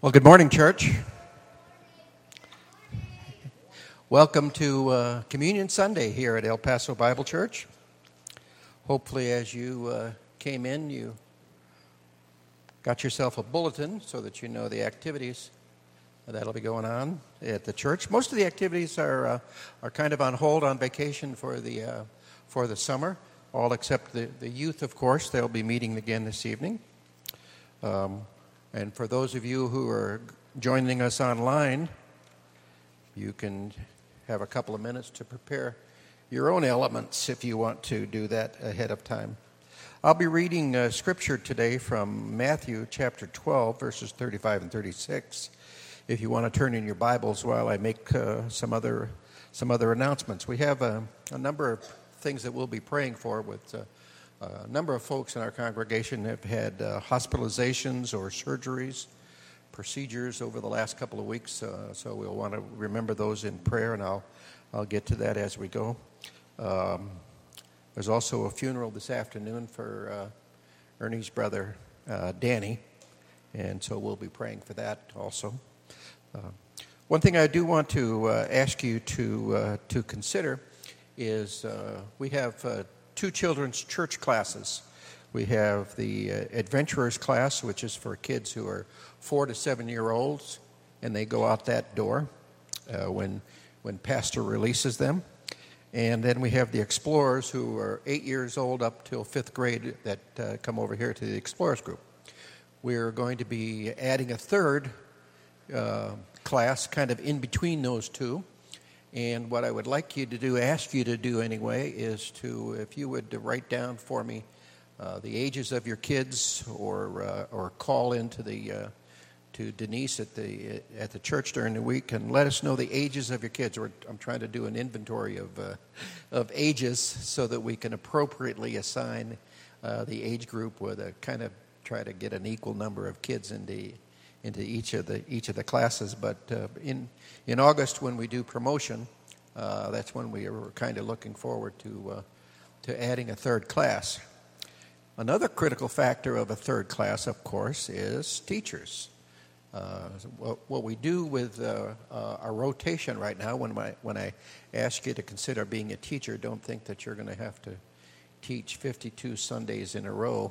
Well, good morning, church. Welcome to Communion Sunday here at El Paso Bible Church. Hopefully, as you came in, you got yourself a bulletin so that you know the activities that'll be going on at the church. Most of the activities are kind of on hold, on vacation for the summer, all except the youth, of course. They'll be meeting again this evening. And for those of you who are joining us online, you can have a couple of minutes to prepare your own elements if you want to do that ahead of time. I'll be reading scripture today from Matthew chapter 12, verses 35 and 36. If you want to turn in your Bibles while I make some other announcements. We have a number of things that we'll be praying for with a number of folks in our congregation have had hospitalizations or surgeries, procedures over the last couple of weeks, so we'll want to remember those in prayer, and I'll get to that as we go. There's also a funeral this afternoon for Ernie's brother, Danny, and so we'll be praying for that also. One thing I do want to ask you to consider is we have two children's church classes. We have the Adventurers class, which is for kids who are 4 to 7 year olds, and they go out that door when Pastor releases them. And then we have the Explorers, who are 8 years old up till 5th grade, that come over here to the Explorers group. We're going to be adding a third class kind of in between those two. And what I would like you to do, ask you to do anyway, is to, if you would write down for me the ages of your kids, or call into to Denise at the church during the week and let us know the ages of your kids. I'm trying to do an inventory of ages so that we can appropriately assign the age group with a kind of try to get an equal number of kids into each of the classes. But in August, when we do promotion, that's when we are kind of looking forward to adding a third class. Another critical factor of a third class, of course, is teachers. What we do with our rotation right now, when I ask you to consider being a teacher, don't think that you're going to have to teach 52 Sundays in a row.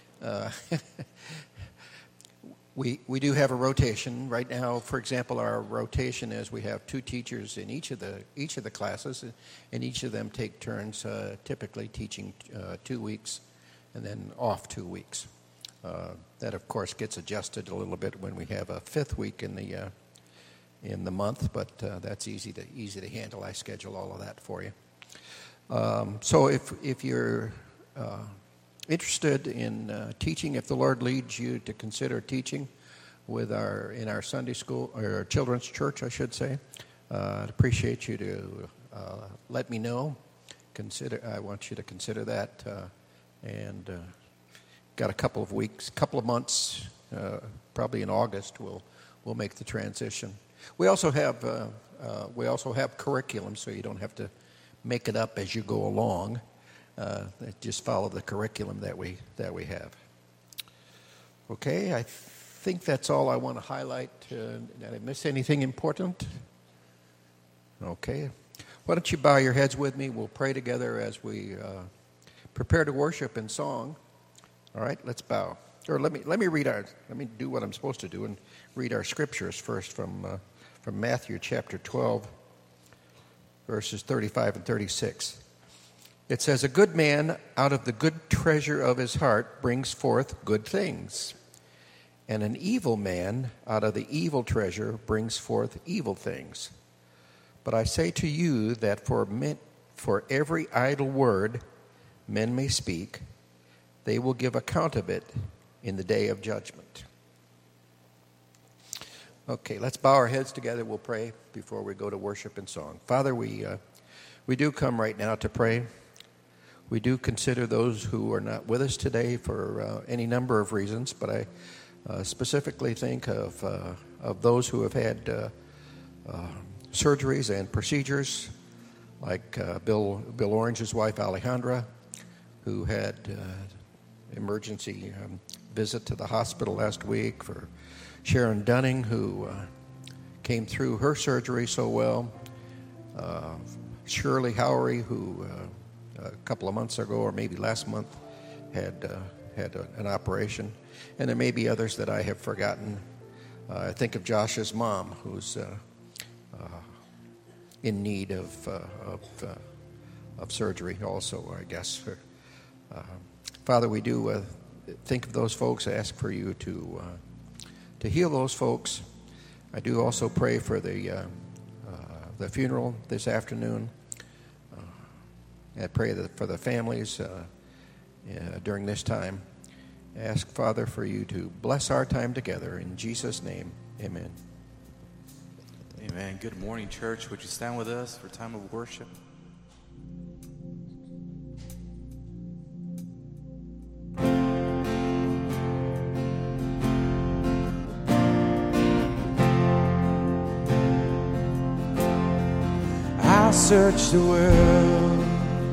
We do have a rotation right now. For example, our rotation is we have two teachers in each of the classes, and each of them take turns, typically teaching 2 weeks, and then off 2 weeks. That of course gets adjusted a little bit when we have a fifth week in the month, but that's easy to handle. I schedule all of that for you. So if you're interested in teaching, if the Lord leads you to consider teaching in our Sunday school, or our children's church, I should say, I'd appreciate you to let me know. I want you to consider that, and got a couple of months, probably in August, we'll make the transition. We also have curriculum, so you don't have to make it up as you go along. Just follow the curriculum that we have. Okay, I think that's all I want to highlight. Did I miss anything important? Okay. Why don't you bow your heads with me? We'll pray together as we prepare to worship in song. All right, let's bow. Or let me do what I'm supposed to do and read our scriptures first from Matthew chapter 12, verses 35 and 36. It says, "A good man out of the good treasure of his heart brings forth good things, and an evil man out of the evil treasure brings forth evil things. But I say to you that for every idle word men may speak, they will give account of it in the day of judgment." Okay, let's bow our heads together. We'll pray before we go to worship and song. Father, we do come right now to pray. We do consider those who are not with us today for any number of reasons, but I specifically think of those who have had surgeries and procedures, like Bill Orange's wife, Alejandra, who had emergency visit to the hospital last week for Sharon Dunning, who came through her surgery so well. Shirley Howery, who a couple of months ago, or maybe last month, had an operation. And there may be others that I have forgotten. I think of Josh's mom, who's in need of surgery also, I guess. Father, we do think of those folks, ask for you to heal those folks. I do also pray for the funeral this afternoon. I pray for the families during this time. Ask, Father, for you to bless our time together. In Jesus' name, amen. Amen. Good morning, church. Would you stand with us for time of worship? I searched the world,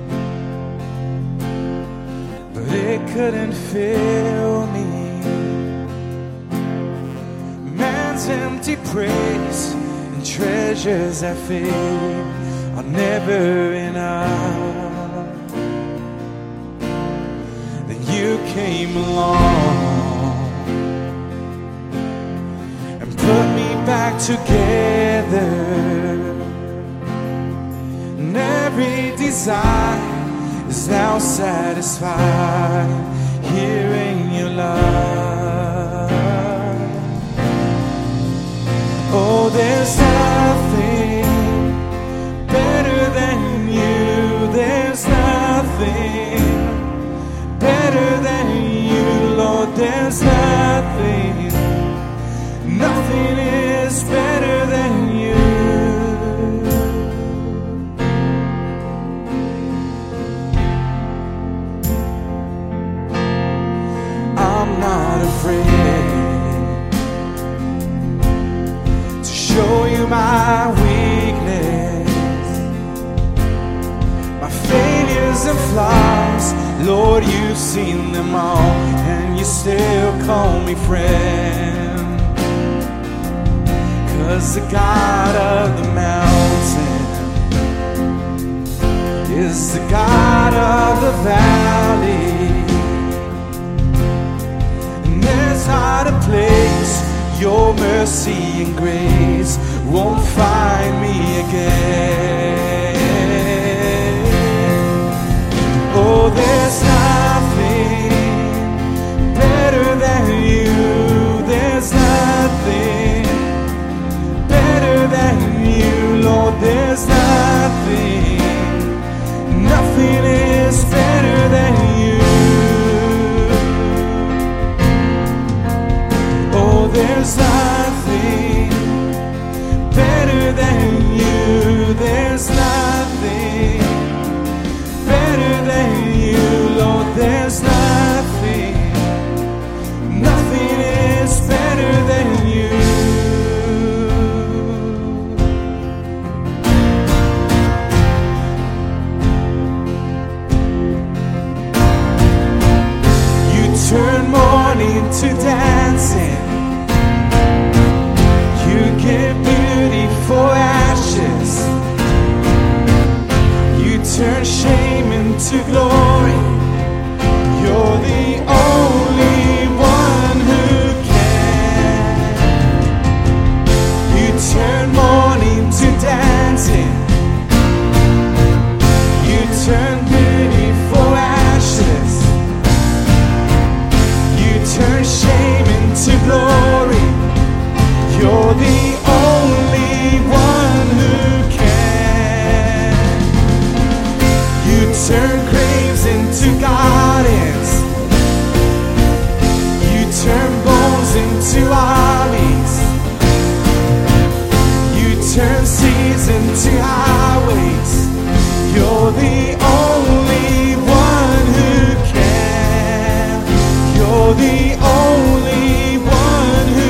but it couldn't fill me. Man's empty praise and treasures that fade are never enough. Then you came along and put me back together. And every desire is now satisfied here in your love. Oh, there's nothing better than you. There's nothing better than you, Lord. There's nothing is better than you. I'm not afraid to show you my weakness, my failures and flaws. Lord, you've seen them all, and you still call me friend. 'Cause the God of the mountain is the God of the valley. There's not a place your mercy and grace won't find me again. Oh, there's nothing better than you. There's nothing better than you, Lord. There's nothing is better than you. There's nothing better than you. There's nothing better than you, Lord. There's nothing is better than you. You turn mourning to dancing. Give beauty for ashes. You turn shame into glory. You're the only one who can. You turn mourning to dancing. You turn beauty for ashes. You turn shame into glory. You're the only one who can. You turn graves into gardens. You turn bones into armies. You turn seas into highways. You're the only one who can. You're the only one who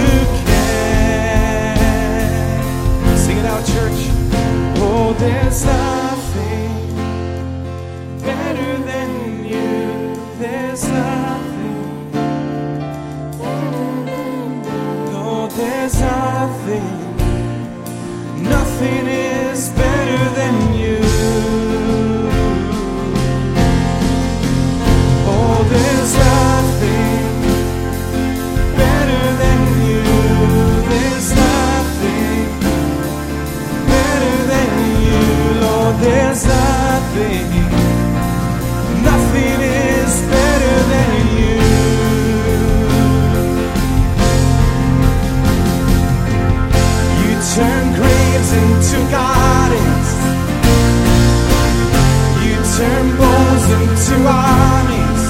can. Sing it out, church. Oh, there's nothing better than you. There's nothing. No, nothing is better than you. Oh, there's nothing better than you. There's nothing better than you, Lord. There's nothing is better than you. You turn graves into gardens. You turn bones into armies.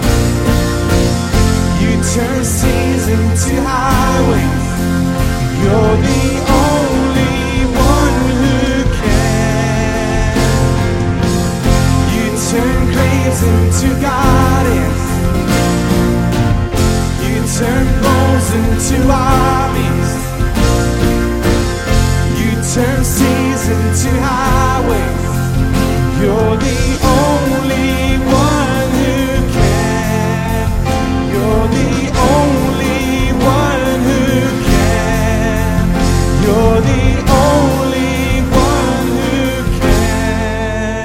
You turn seas into highways. You're the only one who can. You turn graves into gardens. You turn bones into armies. You turn seas into highways. You're the only one who can. You're the only one who can. You're the only one who can.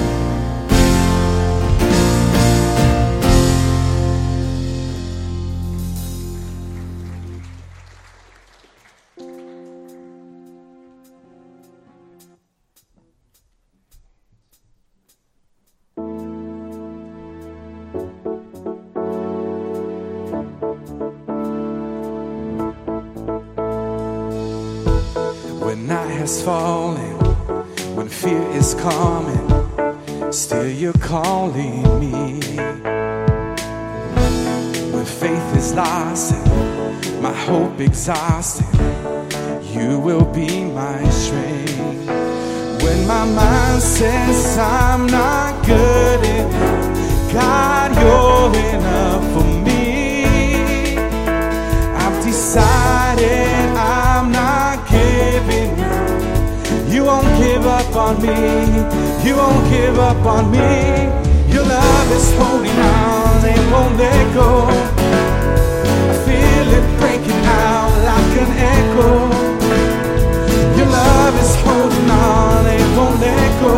When night has fallen, when fear is coming, still you're calling me. When faith is lost and my hope exhausted, you will be my strength. When my mind says I'm not good enough, God, you're enough for me. I've decided I'm not giving up. You won't give up on me. You won't give up on me. Your love is holding on, it won't let go. I feel it breaking out like an echo. Your love is holding on, it won't let go.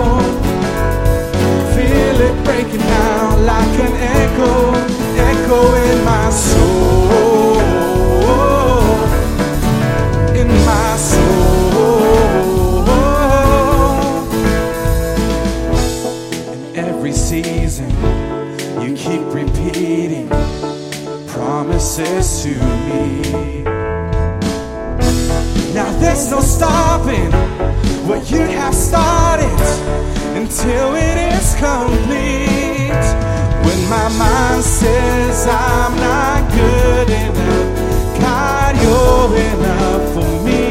Feel it breaking out like an echo, echo in my soul, in my soul. In every season, you keep repeating promises to me. Now there's no stopping what you have started until it is complete. When my mind says I'm not good enough, God, you're enough for me.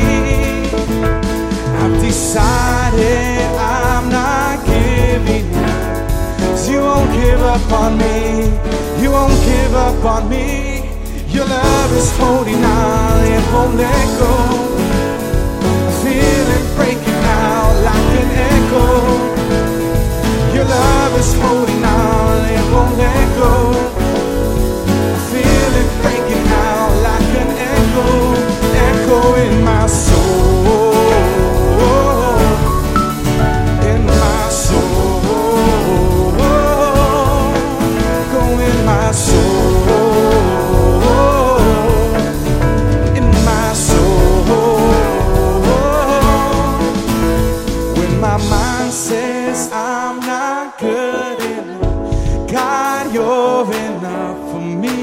I've decided I'm not giving up. 'Cause you won't give up on me. You won't give up on me. Your love is holding on, it won't let go. I feel it breaking out like an echo. Your love is holding on, it won't let go. I feel it breaking out like an echo, echo in my soul, in my soul, go in my soul. My mind says I'm not good enough, God, you're enough for me.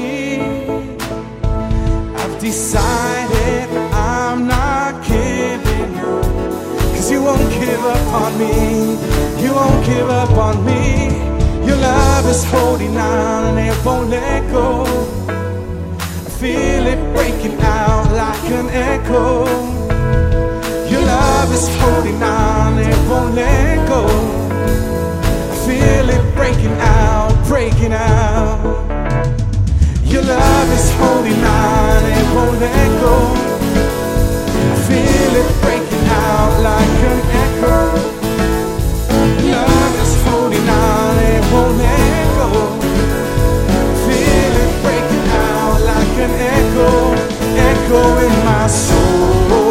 I've decided I'm not giving up, 'cause you won't give up on me. You won't give up on me. Your love is holding on and it won't let go. I feel it breaking out like an echo. Your love is holding on, it won't let go. I feel it breaking out, breaking out. Your love is holding on, it won't let go. I feel it breaking out like an echo. Love is holding on, it won't let go. I feel it breaking out like an echo, echo in my soul.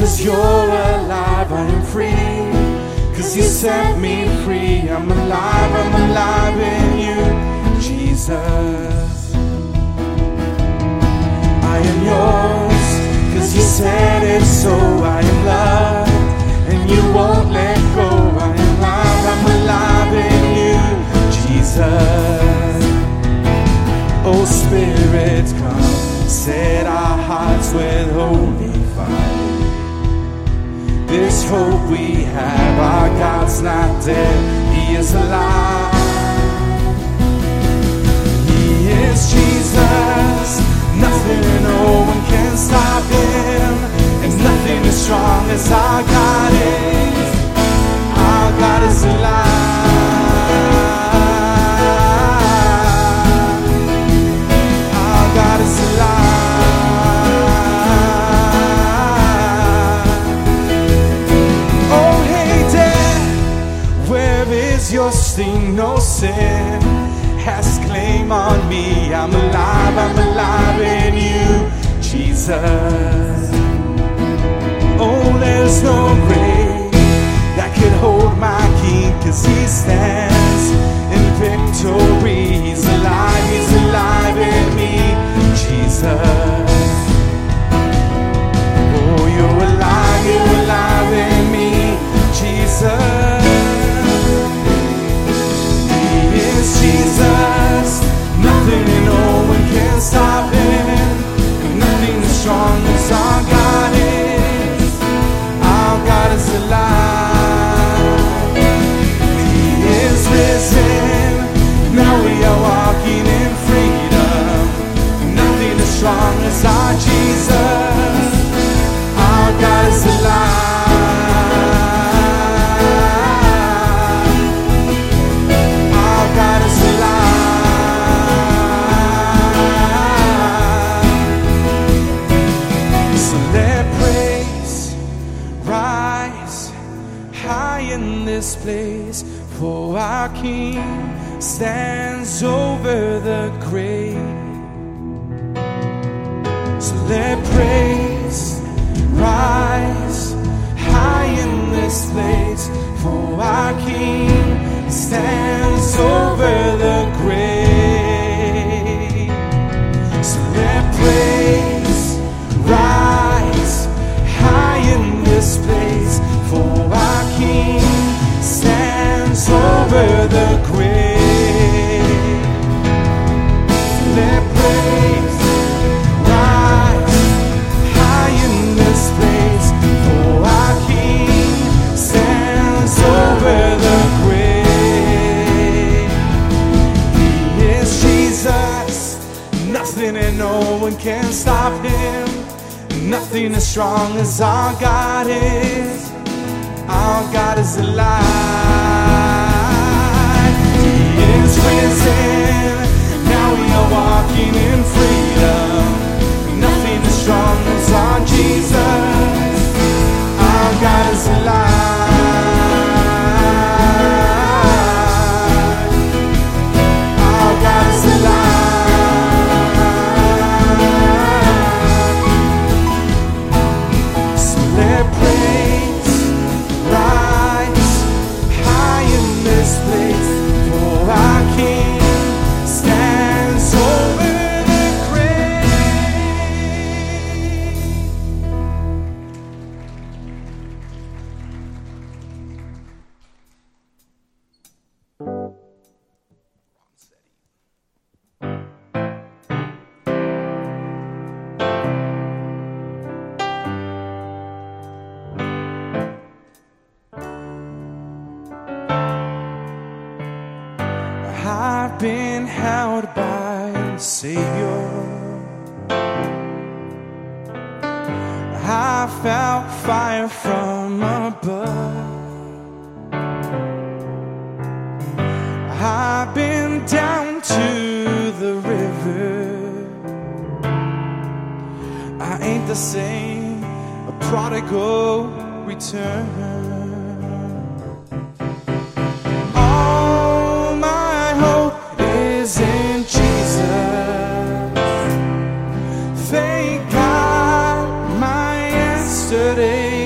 'cause you're alive, I am free. 'Cause you set me free. I'm alive in you, Jesus. I am yours, 'cause you said it so. I am loved, and you won't let go. I'm alive in you, Jesus. Oh, Spirit, come, set our hearts with holy fire. This hope we have, our God's not dead, He is alive. He is Jesus, nothing and no one can stop Him, and nothing as strong as our God is. Our God is alive. Our God is alive. Oh, hey, death, where is your sting? No sin has claim on me. I'm alive in you, Jesus. Oh, there's no grave that could hold my King, 'cause He stands in victory. He's alive in me, Jesus. Oh, you're alive in me, Jesus. He is Jesus, nothing and no one can stop Him, and nothing as strong as our God is. Our God is alive. He is risen. Now we are walking in freedom. Nothing as strong as our Jesus. Our God is alive. Our God is alive. So let praise rise high in this place, for our King stands over the grave. So let praise rise high in this place, for our King stands over the grave. So let praise rise high in this place, for our King stands over the grave. Let praise rise high in this place, for our King stands over the grave. He is Jesus, nothing and no one can stop Him, nothing as strong as our God is. Our God is alive. He is risen. Now we are walking in freedom. Nothing as strong as our Jesus. Our God is alive. Our God is alive. So let praise rise high in this place, for our King stands over the grave. I've been held by the Savior. I felt fire from above. I've been down to the river. I ain't the same, a prodigal return. Thank God my yesterday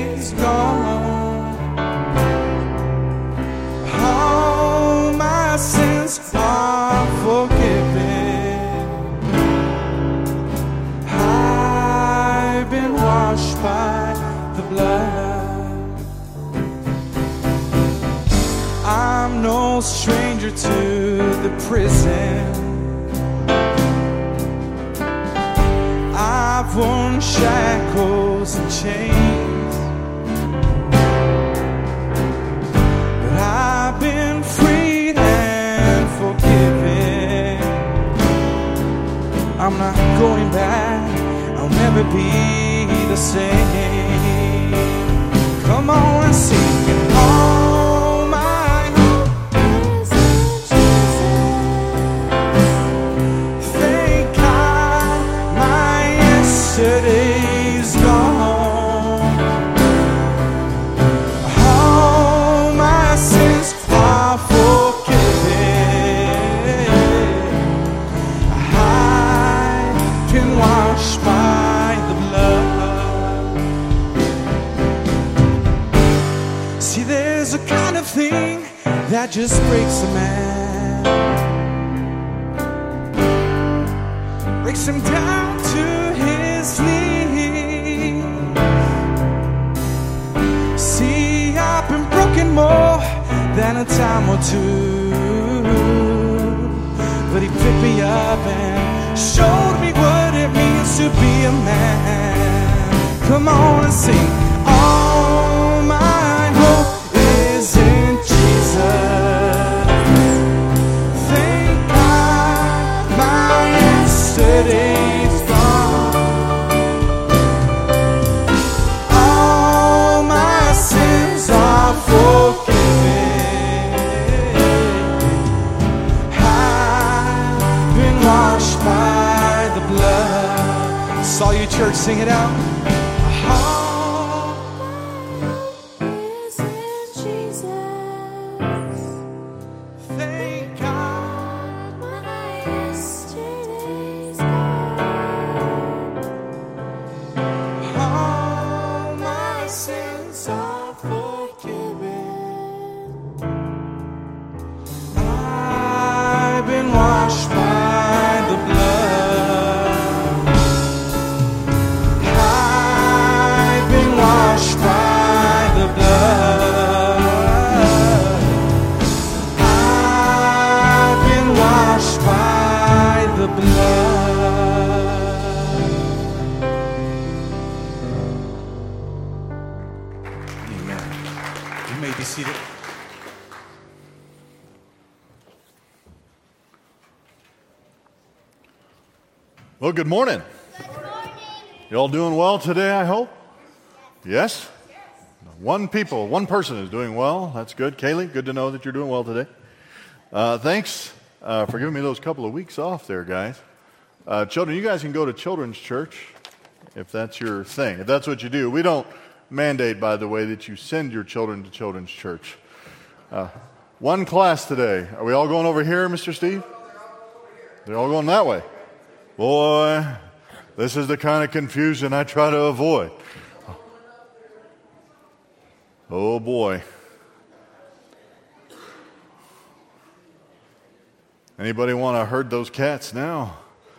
washed by the blood. I'm no stranger to the prison. I've worn shackles and chains, but I've been freed and forgiven. I'm not going back, I'll never be the same. Come on and sing it. All my hope is in Jesus. Thank God my yesterday's gone. All my sins are forgiven. I've been washed by the blood. See, there's a kind of thing that just breaks a man, breaks him down to his knees. See, I've been broken more than a time or two, but he picked me up and showed me what it means to be a man. Come on and sing. All my hope is in Jesus. Thank God my yesterday's gone. All my sins are forgiven. I've been washed by the blood. Saw you, church, sing it out. Is in Jesus. Thank God. My yesterday's gone. All my sins are Forgiven. I've been washed by the blood. I've been washed by the blood. I've been washed by the blood. Amen. You may be seated. Well, good morning. You all doing well today, I hope? Yes? One person is doing well. That's good. Kaylee, good to know that you're doing well today. Thanks for giving me those couple of weeks off there, guys. Children, you guys can go to children's church if that's your thing, if that's what you do. We don't mandate, by the way, that you send your children to children's church. One class today. Are we all going over here, Mr. Steve? They're all going that way. Boy, this is the kind of confusion I try to avoid. Oh, boy. Anybody want to herd those cats now?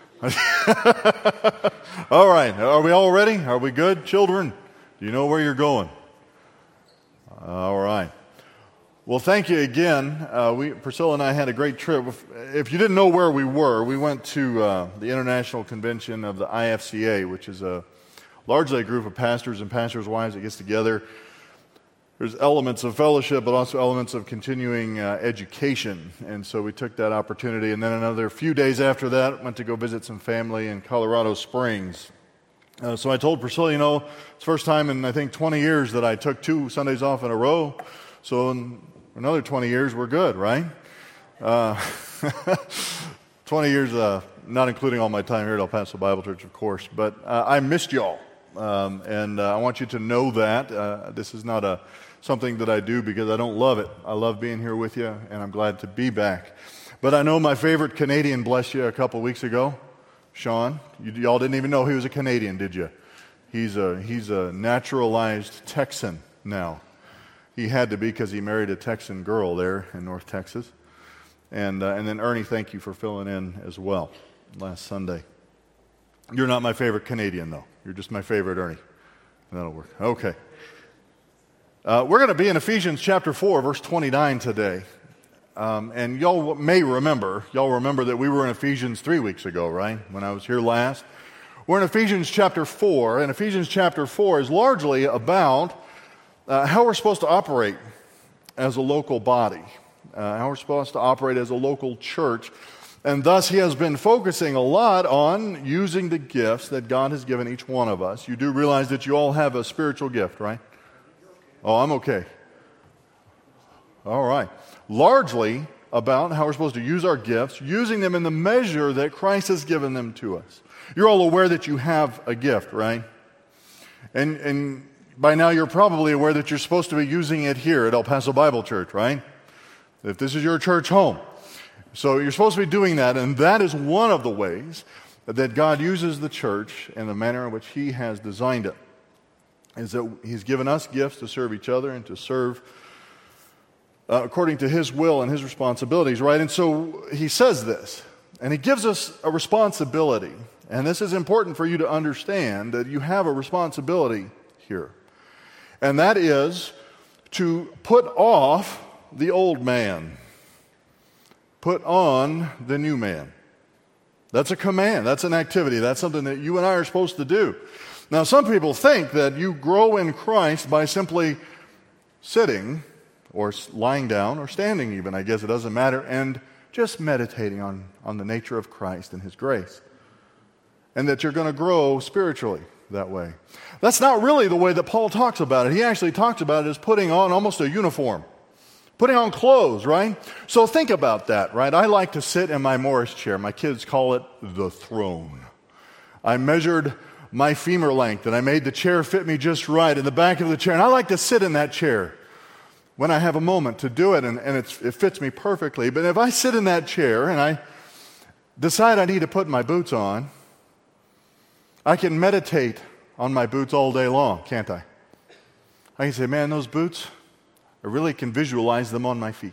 All right. Are we all ready? Are we good, children? Do you know where you're going? All right. Well, thank you again. Priscilla and I had a great trip. If you didn't know where we were, we went to the International Convention of the IFCA, which is largely a group of pastors and pastors' wives that gets together. There's elements of fellowship, but also elements of continuing education. And so we took that opportunity. And then another few days after that, went to go visit some family in Colorado Springs. So I told Priscilla, it's the first time in, I think, 20 years that I took 2 Sundays off in a row. So in another 20 years, we're good, right? 20 years, not including all my time here at El Paso Bible Church, of course. But I missed y'all. And I want you to know that. This is not something that I do because I don't love it. I love being here with you, and I'm glad to be back. But I know my favorite Canadian blessed you a couple weeks ago, Sean. Y'all didn't even know he was a Canadian, did you? He's a naturalized Texan now. He had to be because he married a Texan girl there in North Texas. And then Ernie, thank you for filling in as well last Sunday. You're not my favorite Canadian, though. You're just my favorite Ernie. That'll work. Okay. We're going to be in Ephesians chapter 4, verse 29 today. And y'all remember that we were in Ephesians 3 weeks ago, right? When I was here last. We're in Ephesians chapter 4, and Ephesians chapter 4 is largely about how we're supposed to operate as a local body, how we're supposed to operate as a local church. And thus, he has been focusing a lot on using the gifts that God has given each one of us. You do realize that you all have a spiritual gift, right? Oh, I'm okay. All right. Largely about how we're supposed to use our gifts, using them in the measure that Christ has given them to us. You're all aware that you have a gift, right? And by now you're probably aware that you're supposed to be using it here at El Paso Bible Church, right? If this is your church home. So you're supposed to be doing that, and that is one of the ways that God uses the church in the manner in which he has designed it. Is that he's given us gifts to serve each other and to serve according to his will and his responsibilities, right? And so he says this, and he gives us a responsibility. And this is important for you to understand that you have a responsibility here. And that is to put off the old man. Put on the new man. That's a command. That's an activity. That's something that you and I are supposed to do. Now, some people think that you grow in Christ by simply sitting or lying down or standing even, I guess it doesn't matter, and just meditating on the nature of Christ and his grace. And that you're going to grow spiritually that way. That's not really the way that Paul talks about it. He actually talks about it as putting on almost a uniform. Putting on clothes, right? So think about that, right? I like to sit in my Morris chair. My kids call it the throne. I measured my femur length, and I made the chair fit me just right in the back of the chair. And I like to sit in that chair when I have a moment to do it, and it fits me perfectly. But if I sit in that chair and I decide I need to put my boots on, I can meditate on my boots all day long, can't I? I can say, man, those boots, I really can visualize them on my feet.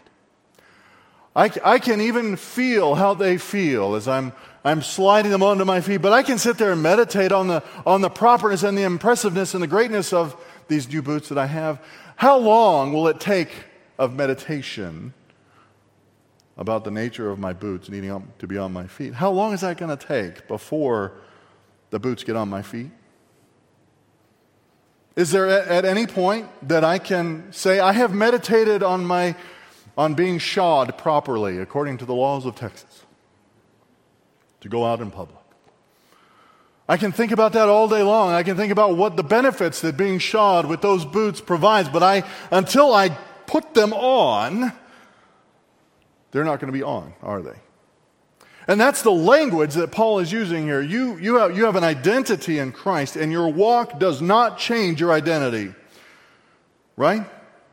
I can even feel how they feel as I'm sliding them onto my feet, but I can sit there and meditate on the properness and the impressiveness and the greatness of these new boots that I have. How long will it take of meditation about the nature of my boots needing to be on my feet? How long is that going to take before the boots get on my feet? Is there at any point that I can say, I have meditated on being shod properly according to the laws of Texas to go out in public? I can think about that all day long. I can think about what the benefits that being shod with those boots provides, but until I put them on, they're not going to be on, are they? And that's the language that Paul is using here. You have an identity in Christ, and your walk does not change your identity. Right?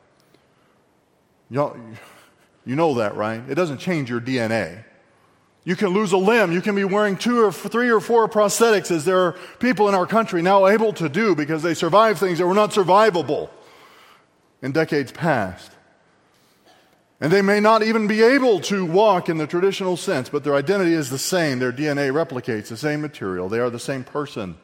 You know that, right? It doesn't change your DNA. You can lose a limb. You can be wearing 2 or 3 or 4 prosthetics, as there are people in our country now able to do because they survived things that were not survivable in decades past. And they may not even be able to walk in the traditional sense, but their identity is the same. Their DNA replicates the same material. They are the same person.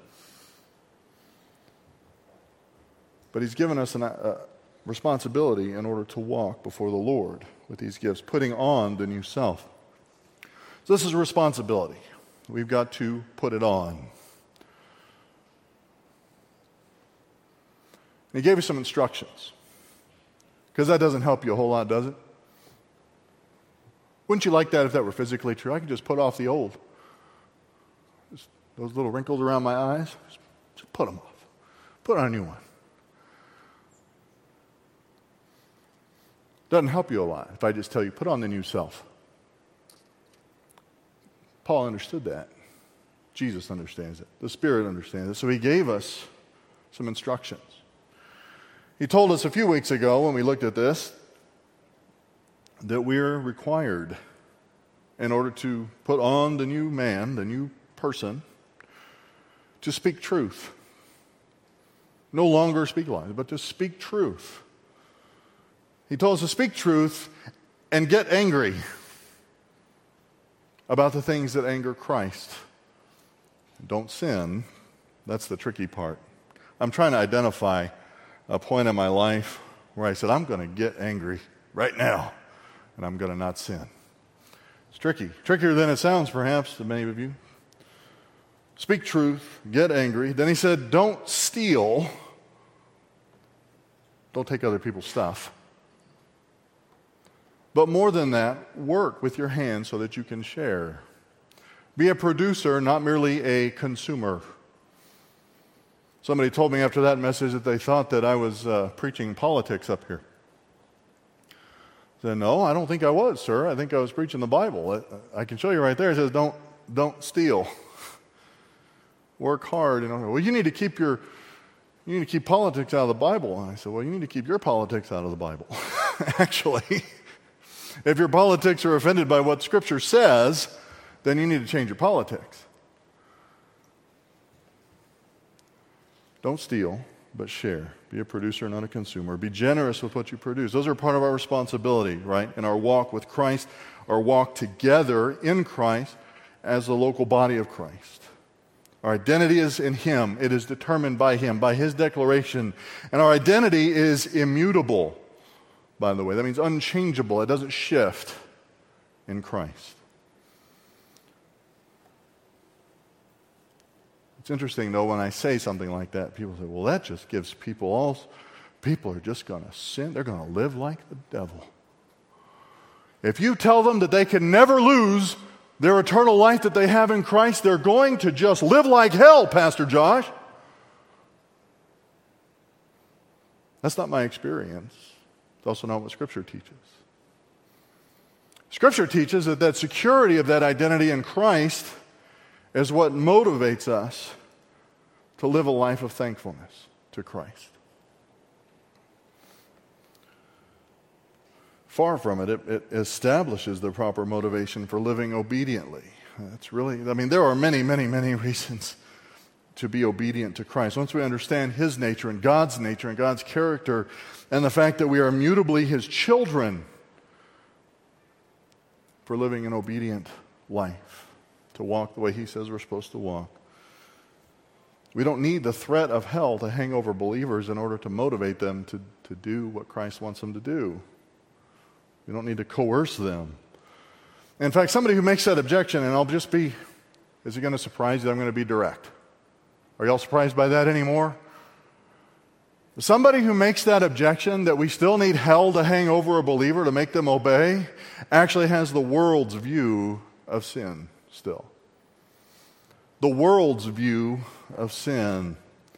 But he's given us a responsibility in order to walk before the Lord with these gifts, putting on the new self. So this is a responsibility. We've got to put it on. And he gave us some instructions, because that doesn't help you a whole lot, does it? Wouldn't you like that if that were physically true? I could just put off the old. Just those little wrinkles around my eyes, just put them off. Put on a new one. Doesn't help you a lot if I just tell you, put on the new self. Paul understood that. Jesus understands it. The Spirit understands it. So he gave us some instructions. He told us a few weeks ago when we looked at this that we're required, in order to put on the new man, the new person, to speak truth. No longer speak lies, but to speak truth. He told us to speak truth and get angry about the things that anger Christ. Don't sin. That's the tricky part. I'm trying to identify a point in my life where I said, I'm going to get angry right now, and I'm going to not sin. It's tricky. Trickier than it sounds, perhaps, to many of you. Speak truth, get angry. Then he said, don't steal. Don't take other people's stuff. But more than that, work with your hands so that you can share. Be a producer, not merely a consumer. Somebody told me after that message that they thought that I was preaching politics up here. I said, no, I don't think I was, sir. I think I was preaching the Bible. I can show you right there. It says, don't steal. Work hard. Well, you need to keep politics out of the Bible. And I said, well, you need to keep your politics out of the Bible. Actually, if your politics are offended by what Scripture says, then you need to change your politics. Don't steal, but share. Be a producer, not a consumer. Be generous with what you produce. Those are part of our responsibility, right? In our walk with Christ, our walk together in Christ as the local body of Christ. Our identity is in Him. It is determined by Him, by His declaration. And our identity is immutable, by the way. That means unchangeable. It doesn't shift in Christ. It's interesting, though, when I say something like that, people say, well, that just gives people are just going to sin. They're going to live like the devil. If you tell them that they can never lose their eternal life that they have in Christ, they're going to just live like hell, Pastor Josh. That's not my experience. It's also not what Scripture teaches. Scripture teaches that security of that identity in Christ is what motivates us to live a life of thankfulness to Christ. Far from it, it establishes the proper motivation for living obediently. There are many, many, many reasons to be obedient to Christ. Once we understand His nature and God's character, and the fact that we are immutably His children, for living an obedient life, to walk the way He says we're supposed to walk. We don't need the threat of hell to hang over believers in order to motivate them to do what Christ wants them to do. We don't need to coerce them. In fact, somebody who makes that objection, and is it going to surprise you that I'm going to be direct? Are y'all surprised by that anymore? Somebody who makes that objection that we still need hell to hang over a believer to make them obey actually has the world's view of sin still. The world's view of sin.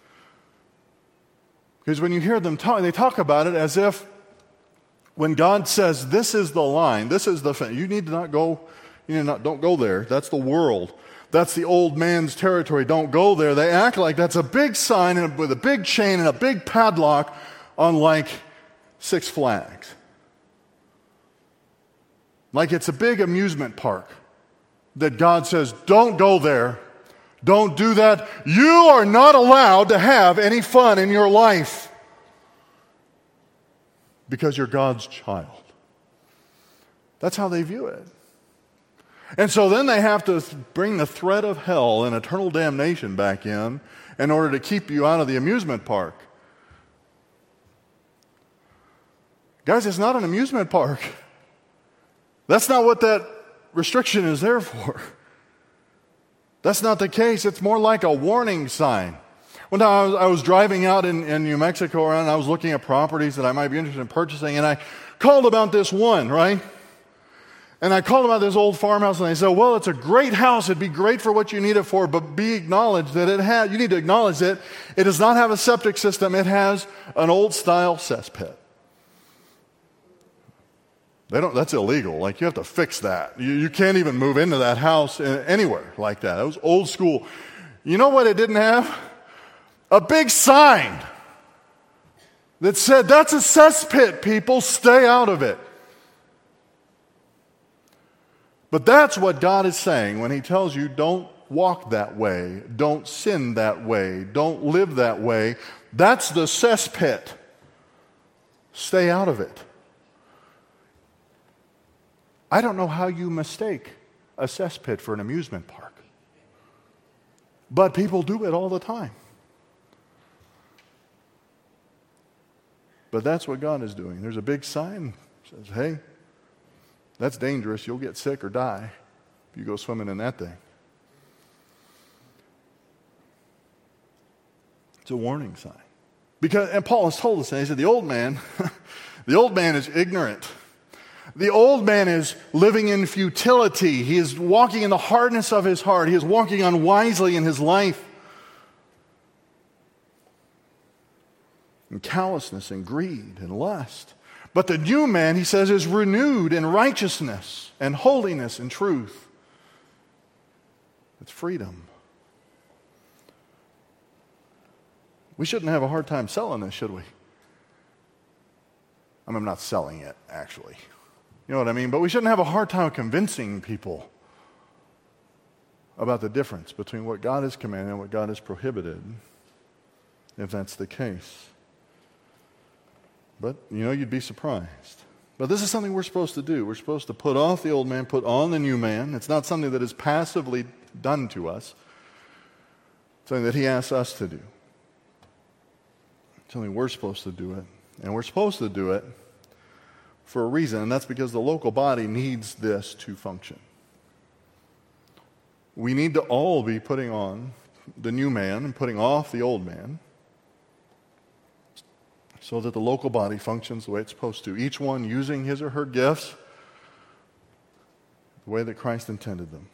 Because when you hear them talk, they talk about it as if when God says, this is the line, this is the thing, don't go there. That's the world. That's the old man's territory. Don't go there. They act like that's a big sign with a big chain and a big padlock on like Six Flags. Like it's a big amusement park that God says, don't go there. Don't do that. You are not allowed to have any fun in your life because you're God's child. That's how they view it. And so then they have to bring the threat of hell and eternal damnation back in order to keep you out of the amusement park. Guys, it's not an amusement park. That's not what that restriction is there for. That's not the case. It's more like a warning sign. One time I was driving out in New Mexico and I was looking at properties that I might be interested in purchasing, and I called about this one, right? And I called about this old farmhouse, and they said, well, it's a great house. It'd be great for what you need it for, but you need to acknowledge that it does not have a septic system. It has an old-style cesspit. That's illegal. Like, you have to fix that. You can't even move into that house anywhere like that. It was old school. You know what it didn't have? A big sign that said, that's a cesspit, people. Stay out of it. But that's what God is saying when He tells you, don't walk that way. Don't sin that way. Don't live that way. That's the cesspit. Stay out of it. I don't know how you mistake a cesspit for an amusement park. But people do it all the time. But that's what God is doing. There's a big sign that says, hey, that's dangerous. You'll get sick or die if you go swimming in that thing. It's a warning sign. And Paul has told us that. He said, the old man is ignorant. The old man is living in futility. He is walking in the hardness of his heart. He is walking unwisely in his life. And callousness and greed and lust. But the new man, he says, is renewed in righteousness and holiness and truth. It's freedom. We shouldn't have a hard time selling this, should we? I'm not selling it, actually. You know what I mean? But we shouldn't have a hard time convincing people about the difference between what God has commanded and what God has prohibited, if that's the case. But, you'd be surprised. But this is something we're supposed to do. We're supposed to put off the old man, put on the new man. It's not something that is passively done to us. It's something that he asks us to do. It's something we're supposed to do it. And we're supposed to do it for a reason, and that's because the local body needs this to function. We need to all be putting on the new man and putting off the old man so that the local body functions the way it's supposed to, each one using his or her gifts the way that Christ intended them.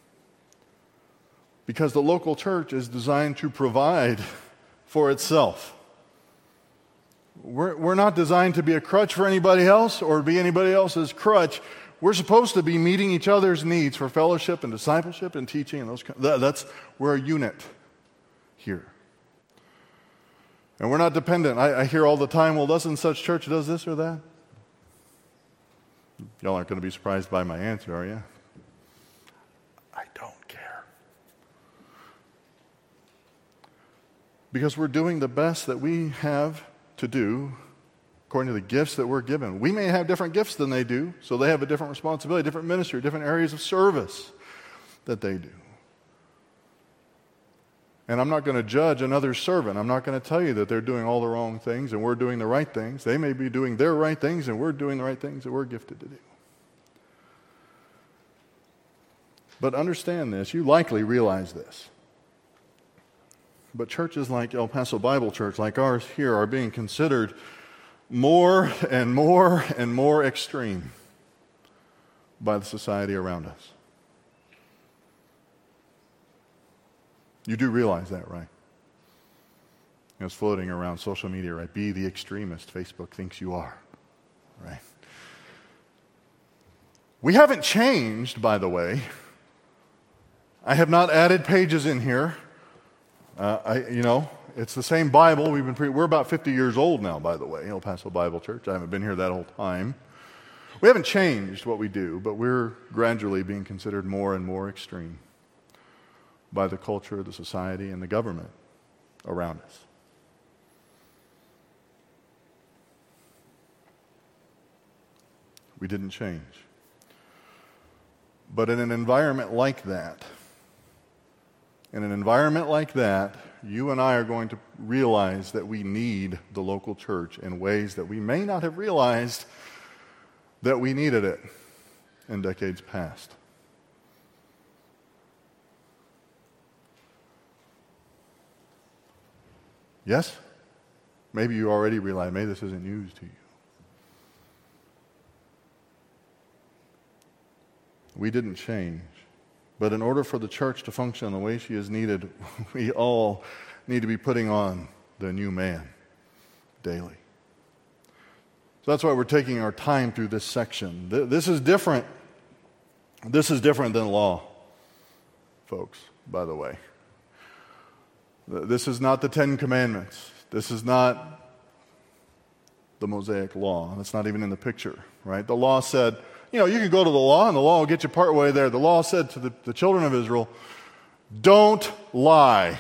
Because the local church is designed to provide for itself. We're not designed to be a crutch for anybody else or be anybody else's crutch. We're supposed to be meeting each other's needs for fellowship and discipleship and teaching. And we're a unit here. And we're not dependent. I hear all the time, well, doesn't such church does this or that? Y'all aren't going to be surprised by my answer, are you? I don't care. Because we're doing the best that we have to do according to the gifts that we're given. We may have different gifts than they do, so they have a different responsibility, different ministry, different areas of service that they do. And I'm not going to judge another servant. I'm not going to tell you that they're doing all the wrong things and we're doing the right things. They may be doing their right things and we're doing the right things that we're gifted to do. But understand this. You likely realize this. But churches like El Paso Bible Church, like ours here, are being considered more and more and more extreme by the society around us. You do realize that, right? It's floating around social media, right? Be the extremist Facebook thinks you are, right? We haven't changed, by the way. I have not added pages in here. It's the same Bible. We're about 50 years old now, by the way, El Paso Bible Church. I haven't been here that whole time. We haven't changed what we do, but we're gradually being considered more and more extreme by the culture, the society, and the government around us. We didn't change. But in an environment like that, you and I are going to realize that we need the local church in ways that we may not have realized that we needed it in decades past. Yes? Maybe you already realize, maybe this isn't news to you. We didn't change. But in order for the church to function the way she is needed, we all need to be putting on the new man daily. So that's why we're taking our time through this section. This is different. This is different than law, folks, by the way. This is not the Ten Commandments. This is not the Mosaic Law. That's not even in the picture, right? The law said, you can go to the law and the law will get you part way there. The law said to the children of Israel, don't lie.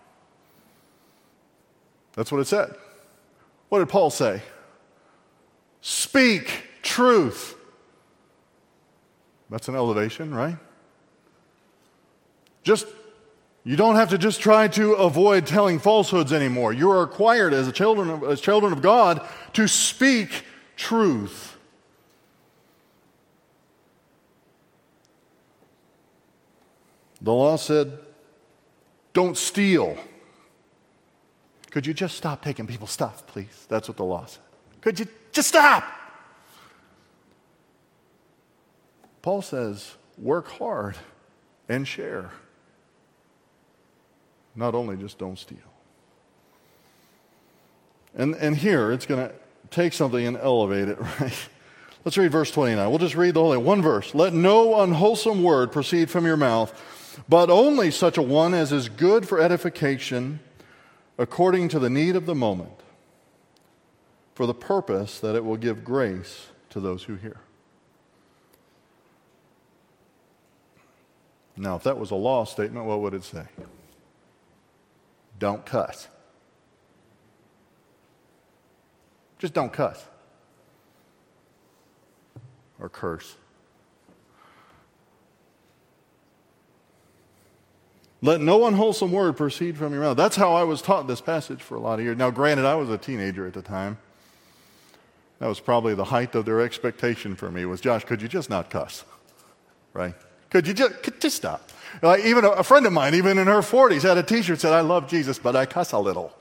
That's what it said. What did Paul say? Speak truth. That's an elevation, right? Just You don't have to just try to avoid telling falsehoods anymore. You are required as children of God to speak truth. The law said, don't steal. Could you just stop taking people's stuff, please? That's what the law said. Could you just stop? Paul says, work hard and share. Not only just don't steal. And here, it's going to take something and elevate it, right? Let's read verse 29. We'll just read the whole thing. One verse. Let no unwholesome word proceed from your mouth, but only such a one as is good for edification, according to the need of the moment, for the purpose that it will give grace to those who hear. Now, if that was a law statement, what would it say? Don't cuss. Just don't cuss. Or curse. Let no unwholesome word proceed from your mouth. That's how I was taught this passage for a lot of years. Now, granted, I was a teenager at the time. That was probably the height of their expectation for me was, Josh, could you just not cuss? Right? Could you just stop? Like even a friend of mine, even in her 40s, had a t-shirt that said, I love Jesus, but I cuss a little.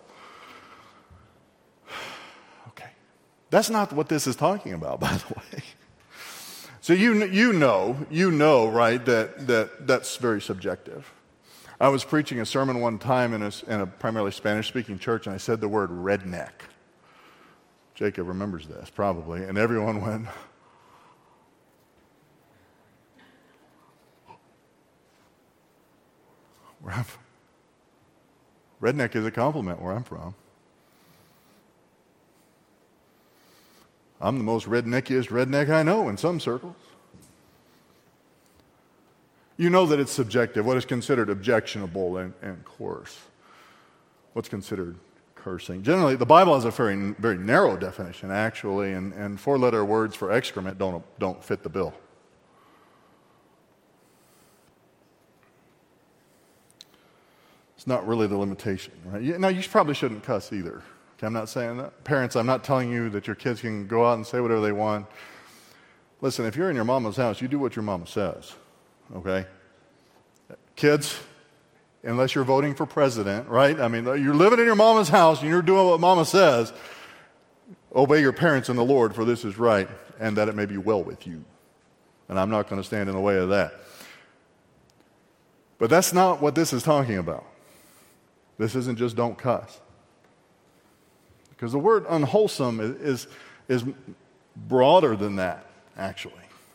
Okay. That's not what this is talking about, by the way. So you know, right, that's very subjective. I was preaching a sermon one time in a primarily Spanish-speaking church, and I said the word redneck. Jacob remembers this, probably. And everyone went, redneck is a compliment where I'm from. I'm the most redneckiest redneck I know in some circles. You know that it's subjective. What is considered objectionable and coarse? What's considered cursing? Generally, the Bible has a very, very narrow definition, actually, and four-letter words for excrement don't fit the bill. It's not really the limitation, right? Now, you probably shouldn't cuss either. Okay, I'm not saying that. Parents, I'm not telling you that your kids can go out and say whatever they want. Listen, if you're in your mama's house, you do what your mama says, okay? Kids, unless you're voting for president, right? I mean, you're living in your mama's house and you're doing what mama says. Obey your parents in the Lord, for this is right, and that it may be well with you. And I'm not going to stand in the way of that. But that's not what this is talking about. This isn't just don't cuss. Because the word unwholesome is broader than that, actually.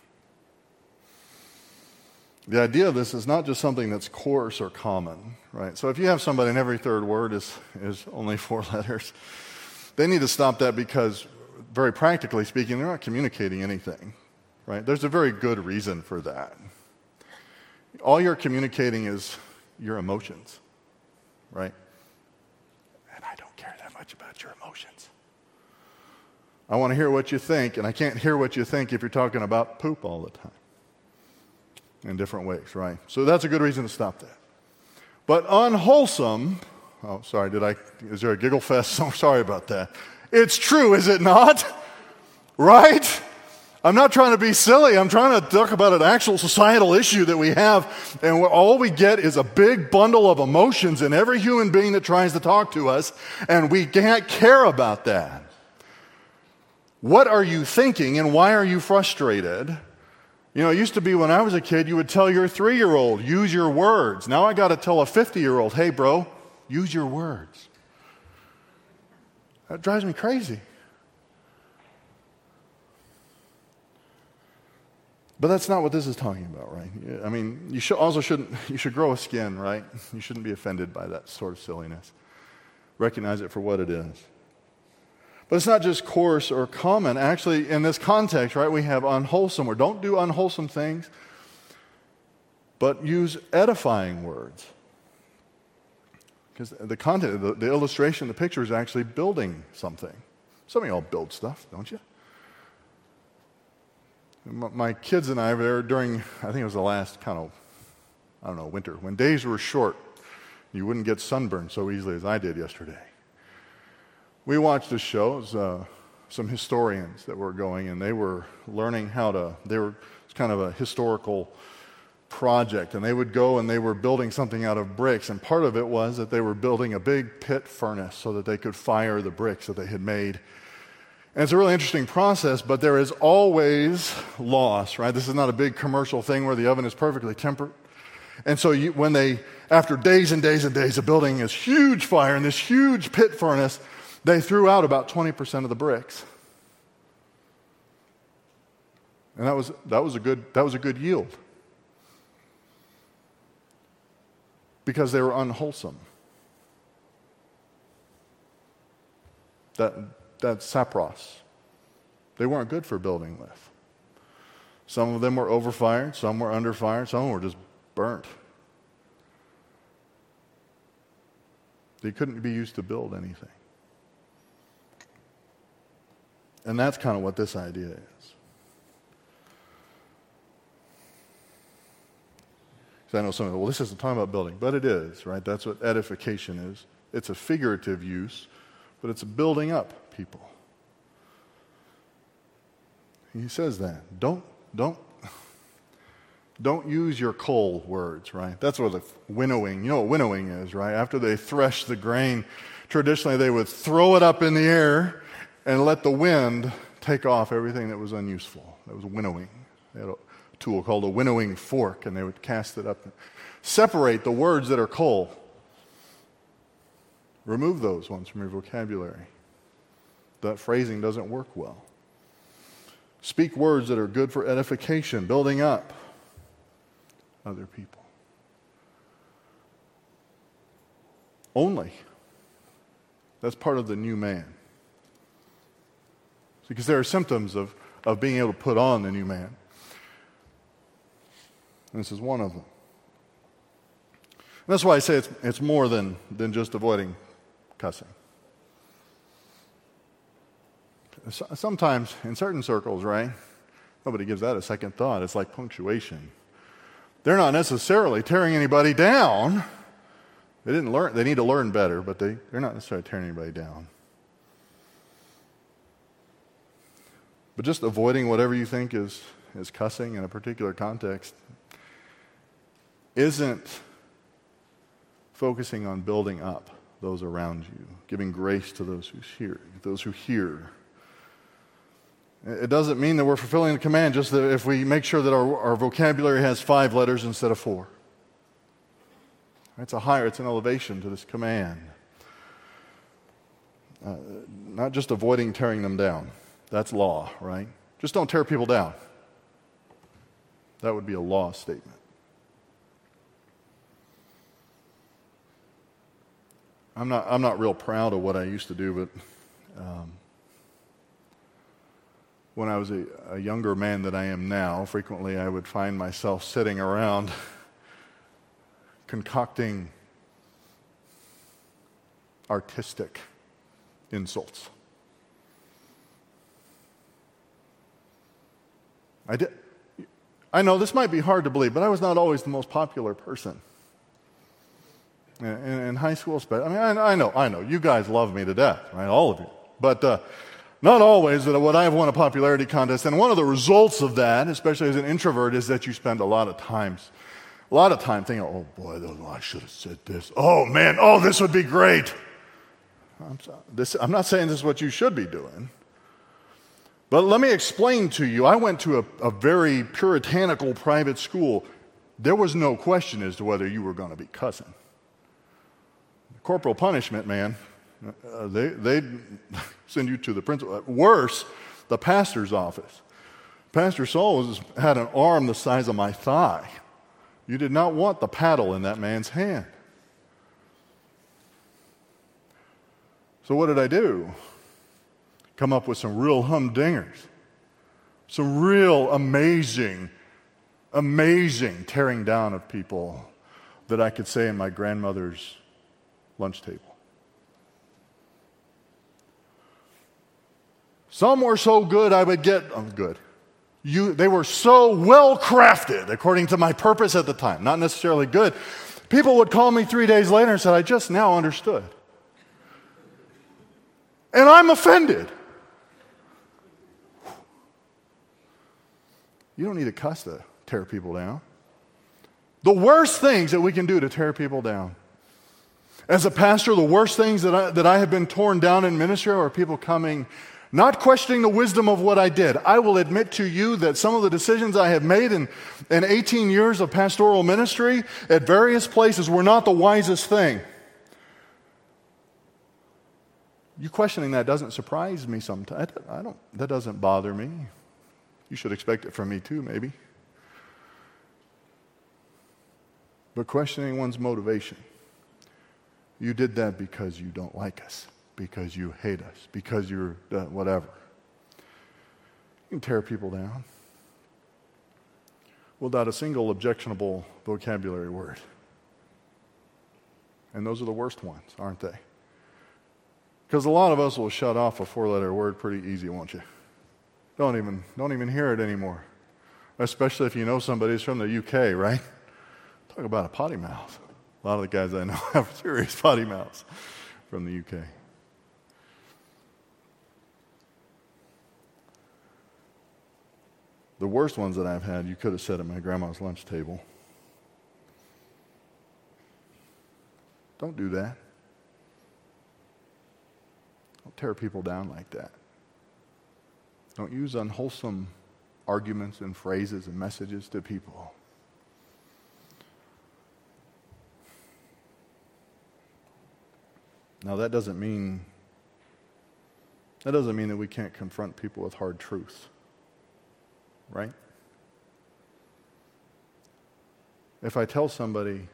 The idea of this is not just something that's coarse or common, right? So if you have somebody and every third word is only 4 letters, they need to stop that because, very practically speaking, they're not communicating anything, right? There's a very good reason for that. All you're communicating is your emotions, right? And I don't care that much about your emotions. I want to hear what you think, and I can't hear what you think if you're talking about poop all the time. In different ways, right? So that's a good reason to stop that. But unwholesome, oh, sorry, is there a giggle fest? I'm sorry about that. It's true, is it not? Right? I'm not trying to be silly. I'm trying to talk about an actual societal issue that we have, and all we get is a big bundle of emotions in every human being that tries to talk to us, and we can't care about that. What are you thinking, and why are you frustrated? You know, it used to be when I was a kid, you would tell your 3-year-old, use your words. Now I got to tell a 50-year-old, hey, bro, use your words. That drives me crazy. But that's not what this is talking about, right? I mean, you should grow a skin, right? You shouldn't be offended by that sort of silliness. Recognize it for what it is. But it's not just coarse or common. Actually, in this context, right, we have unwholesome, or don't do unwholesome things, but use edifying words. Because the content, the illustration, the picture is actually building something. Some of y'all build stuff, don't you? My kids and I were during, I think it was the last winter, when days were short, You wouldn't get sunburned so easily as I did yesterday. We watched a show. It was some historians that were going, and they were learning it's kind of a historical project, and they would go and they were building something out of bricks, and part of it was that they were building a big pit furnace so that they could fire the bricks that they had made. And it's a really interesting process, but there is always loss, right? This is not a big commercial thing where the oven is perfectly tempered. And so after days and days and days of building this huge fire in this huge pit furnace, they threw out about 20% of the bricks. And that was a good yield. Because they were unwholesome. That's sapros. They weren't good for building with. Some of them were overfired, some were underfired, some were just burnt. They couldn't be used to build anything. And that's kind of what this idea is. So I know some of you, well, this isn't talking about building, but it is, right? That's what edification is. It's a figurative use, but it's building up people. He says that. Don't use your coal words, right? That's what winnowing, you know what winnowing is, right? After they thresh the grain, traditionally they would throw it up in the air and let the wind take off everything that was unuseful. That was winnowing. They had a tool called a winnowing fork, and they would cast it up and separate the words that are coal. Remove those ones from your vocabulary. That phrasing doesn't work well. Speak words that are good for edification, building up other people. Only. That's part of the new man. Because there are symptoms of being able to put on the new man. And this is one of them. And that's why I say it's more than just avoiding cussing. Sometimes, in certain circles, right, nobody gives that a second thought. It's like punctuation. They're not necessarily tearing anybody down. They didn't learn. They need to learn better, but they're not necessarily tearing anybody down. But just avoiding whatever you think is cussing in a particular context isn't focusing on building up those around you, giving grace to those who hear. It doesn't mean that we're fulfilling the command just that if we make sure that our vocabulary has 5 letters instead of 4. It's an elevation to this command. Not just avoiding tearing them down. That's law, right? Just don't tear people down. That would be a law statement. I'm not real proud of what I used to do, but when I was a younger man than I am now, frequently I would find myself sitting around concocting artistic insults. I know this might be hard to believe, but I was not always the most popular person. In high school, especially. I know. You guys love me to death, right? All of you. But not always would I have won a popularity contest. And one of the results of that, especially as an introvert, is that you spend a lot of time thinking, oh boy, I should have said this. Oh man, this would be great. I'm not saying this is what you should be doing. But let me explain to you, I went to a very puritanical private school. There was no question as to whether you were going to be cussing. Corporal punishment, man, they'd send you to the principal. Worse, the pastor's office. Pastor Saul had an arm the size of my thigh. You did not want the paddle in that man's hand. So what did I do? Come up with some real humdingers. Some real amazing tearing down of people that I could say in my grandmother's lunch table. Some were so good I would get, good. They were so well crafted according to my purpose at the time. Not necessarily good. People would call me 3 days later and say, I just now understood. And I'm offended. You don't need to cuss to tear people down. The worst things that we can do to tear people down. As a pastor, the worst things that I have been torn down in ministry are people coming, not questioning the wisdom of what I did. I will admit to you that some of the decisions I have made in 18 years of pastoral ministry at various places were not the wisest thing. You questioning that doesn't surprise me sometimes. That doesn't bother me. You should expect it from me too, maybe. But questioning one's motivation. You did that because you don't like us, because you hate us, because you're whatever. You can tear people down without a single objectionable vocabulary word. And those are the worst ones, aren't they? Because a lot of us will shut off a 4-letter word pretty easy, won't you? Don't even hear it anymore. Especially if you know somebody who's from the UK, right? Talk about a potty mouth. A lot of the guys I know have serious potty mouths from the UK. The worst ones that I've had, you could have said at my grandma's lunch table. Don't do that. Don't tear people down like that. Don't use unwholesome arguments and phrases and messages to people. Now that doesn't mean that we can't confront people with hard truths. Right? If I tell somebody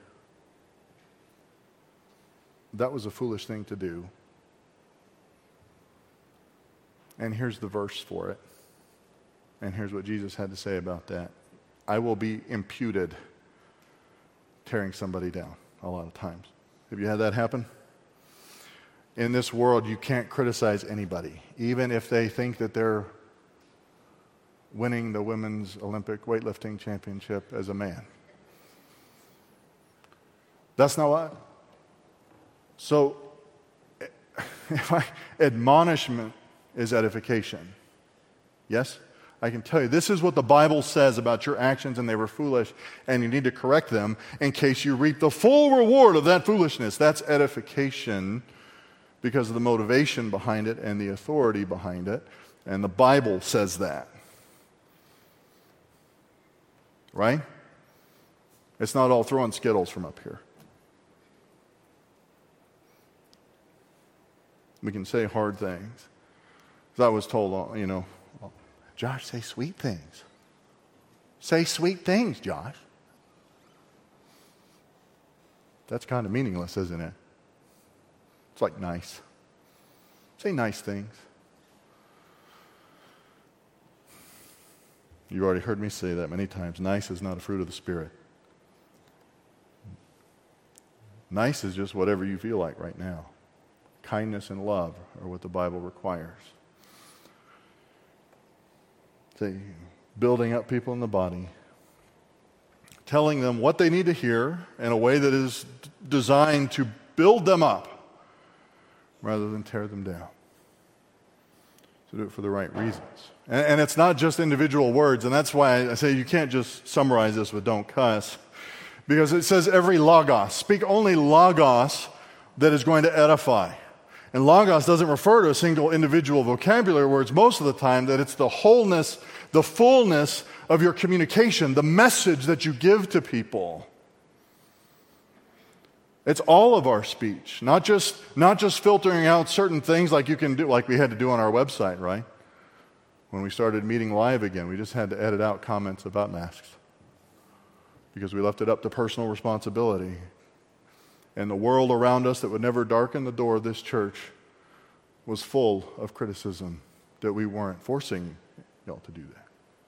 that was a foolish thing to do, and here's the verse for it, and here's what Jesus had to say about that, I will be imputed tearing somebody down a lot of times. Have you had that happen? In this world, you can't criticize anybody, even if they think that they're winning the women's Olympic weightlifting championship as a man. That's not what. So, admonishment is edification. Yes? I can tell you, this is what the Bible says about your actions, and they were foolish, and you need to correct them in case you reap the full reward of that foolishness. That's edification because of the motivation behind it and the authority behind it, and the Bible says that. Right? It's not all throwing Skittles from up here. We can say hard things. As I was told, Josh, say sweet things. Say sweet things, Josh. That's kind of meaningless, isn't it? It's like nice. Say nice things. You've already heard me say that many times. Nice is not a fruit of the Spirit. Nice is just whatever you feel like right now. Kindness and love are what the Bible requires. Say, building up people in the body, telling them what they need to hear in a way that is designed to build them up rather than tear them down. To do it for the right reasons. And it's not just individual words, and that's why I say you can't just summarize this with don't cuss, because it says every logos. Speak only logos that is going to edify. And logos doesn't refer to a single individual vocabulary words most of the time, that it's the wholeness, the fullness of your communication, the message that you give to people. It's all of our speech, not just filtering out certain things like you can do, like we had to do on our website, right? When we started meeting live again, we just had to edit out comments about masks because we left it up to personal responsibility. And the world around us that would never darken the door of this church was full of criticism that we weren't forcing y'all to do that.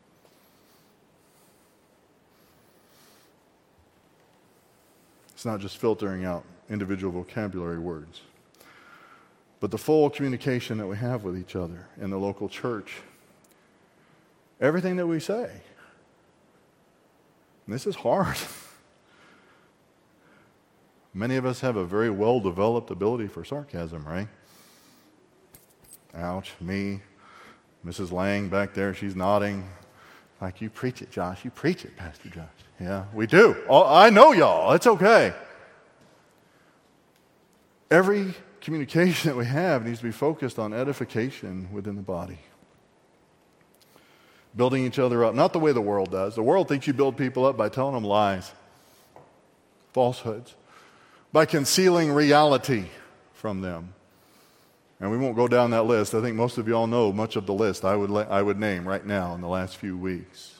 It's not just filtering out individual vocabulary words, but the full communication that we have with each other in the local church. Everything that we say. And this is hard. Many of us have a very well-developed ability for sarcasm, right? Ouch, me. Mrs. Lang back there, she's nodding. Like, you preach it, Josh. You preach it, Pastor Josh. Yeah, we do. I know y'all. It's okay. Every communication that we have needs to be focused on edification within the body. Building each other up. Not the way the world does. The world thinks you build people up by telling them lies, falsehoods, by concealing reality from them. And we won't go down that list. I think most of you all know much of the list I would name right now in the last few weeks.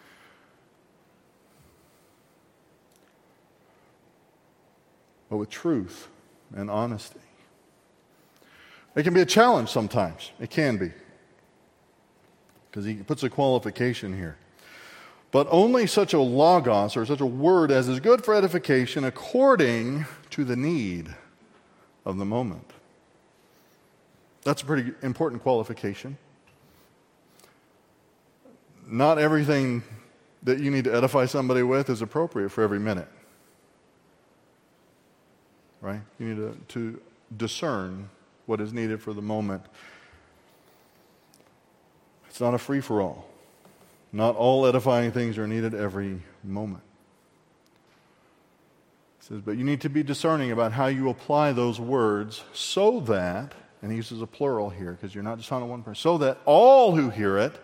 But with truth and honesty. It can be a challenge sometimes. It can be. Because he puts a qualification here. But only such a logos, or such a word as is good for edification according to the need of the moment. That's a pretty important qualification. Not everything that you need to edify somebody with is appropriate for every minute. Right? You need to discern what is needed for the moment. It's not a free-for-all. Not all edifying things are needed every moment. It says, but you need to be discerning about how you apply those words so that, and he uses a plural here because you're not just on one person, so that all who hear it,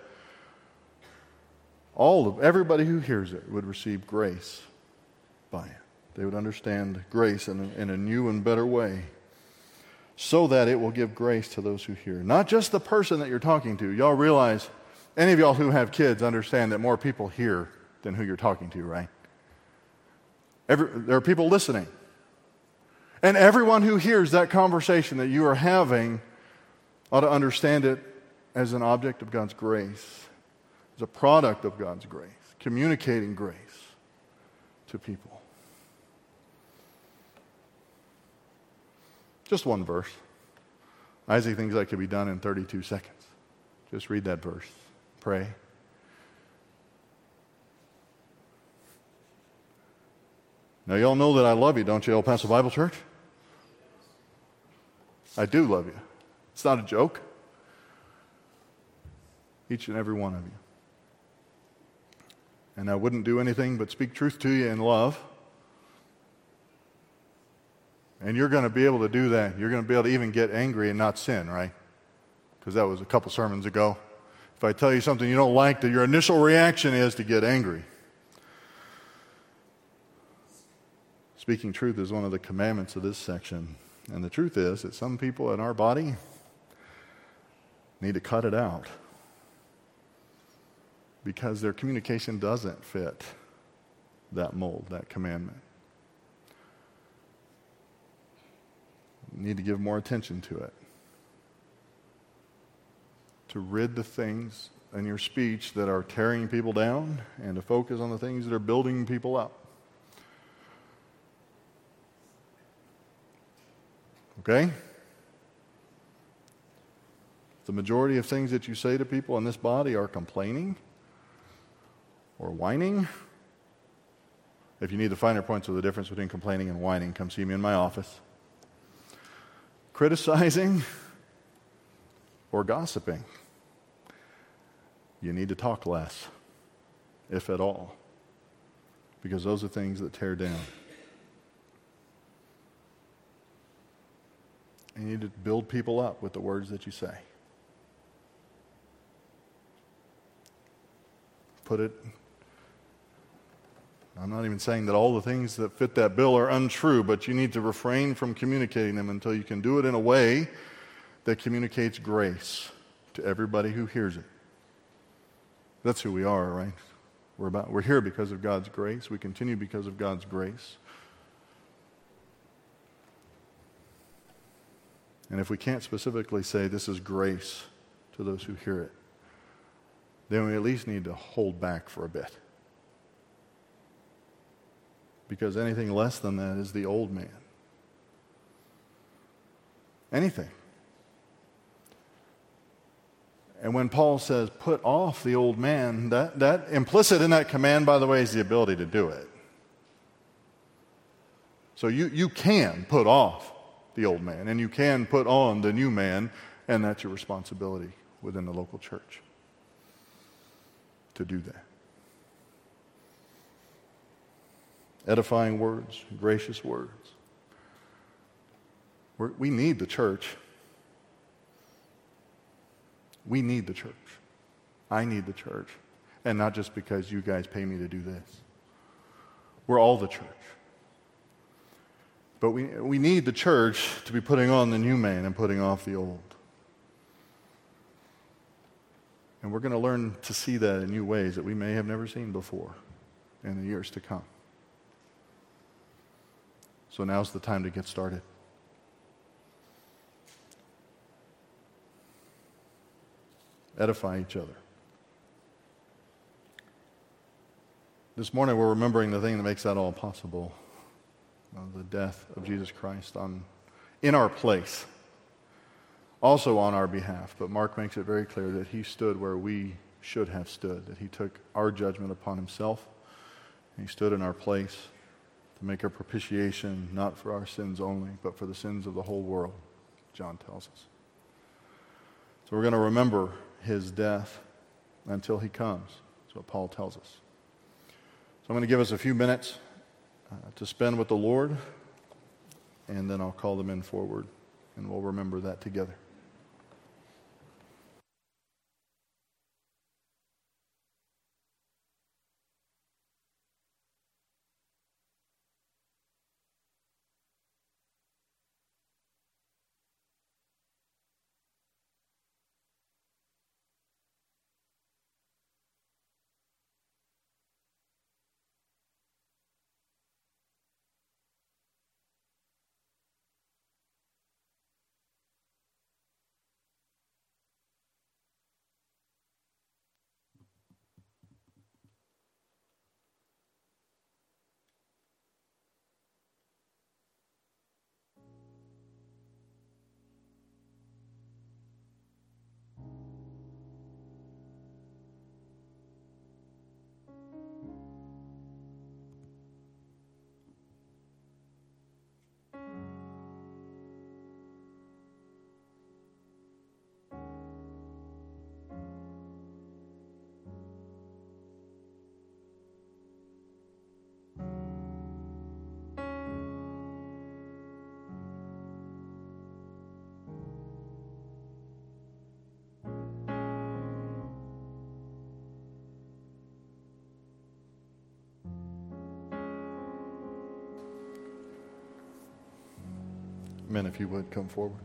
everybody who hears it would receive grace by it. They would understand grace in a new and better way, so that it will give grace to those who hear. Not just the person that you're talking to. Y'all realize, any of y'all who have kids understand that more people hear than who you're talking to, right? There are people listening. And everyone who hears that conversation that you are having ought to understand it as an object of God's grace, as a product of God's grace, communicating grace to people. Just one verse. Isaac thinks that could be done in 32 seconds. Just read that verse. Pray. Now, y'all know that I love you, don't you, El Paso Bible Church? I do love you. It's not a joke. Each and every one of you. And I wouldn't do anything but speak truth to you in love. And you're going to be able to do that. You're going to be able to even get angry and not sin, right? Because that was a couple sermons ago. If I tell you something you don't like, that your initial reaction is to get angry. Speaking truth is one of the commandments of this section. And the truth is that some people in our body need to cut it out because their communication doesn't fit that mold, that commandment. You need to give more attention to it. To rid the things in your speech that are tearing people down and to focus on the things that are building people up. Okay? The majority of things that you say to people in this body are complaining or whining. If you need the finer points of the difference between complaining and whining, come see me in my office. Criticizing or gossiping. You need to talk less, if at all, because those are things that tear down. And you need to build people up with the words that you say. I'm not even saying that all the things that fit that bill are untrue, but you need to refrain from communicating them until you can do it in a way that communicates grace to everybody who hears it. That's who we are, right? We're here because of God's grace. We continue because of God's grace. And if we can't specifically say this is grace to those who hear it, then we at least need to hold back for a bit. Because anything less than that is the old man. Anything. And when Paul says, put off the old man, that implicit in that command, by the way, is the ability to do it. So you can put off the old man, and you can put on the new man, and that's your responsibility within the local church to do that. Edifying words, gracious words. We need the church. We need the church. I need the church. And not just because you guys pay me to do this. We're all the church. But we need the church to be putting on the new man and putting off the old. And we're going to learn to see that in new ways that we may have never seen before in the years to come. So now's the time to get started. Edify each other. This morning we're remembering the thing that makes that all possible. The death of Jesus Christ in our place. Also on our behalf. But Mark makes it very clear that he stood where we should have stood. That he took our judgment upon himself. And he stood in our place to make a propitiation not for our sins only, but for the sins of the whole world, John tells us. So we're going to remember his death until he comes. That's what Paul tells us. So I'm going to give us a few minutes to spend with the Lord, and then I'll call the men forward, and we'll remember that together. Men, if you would, come forward.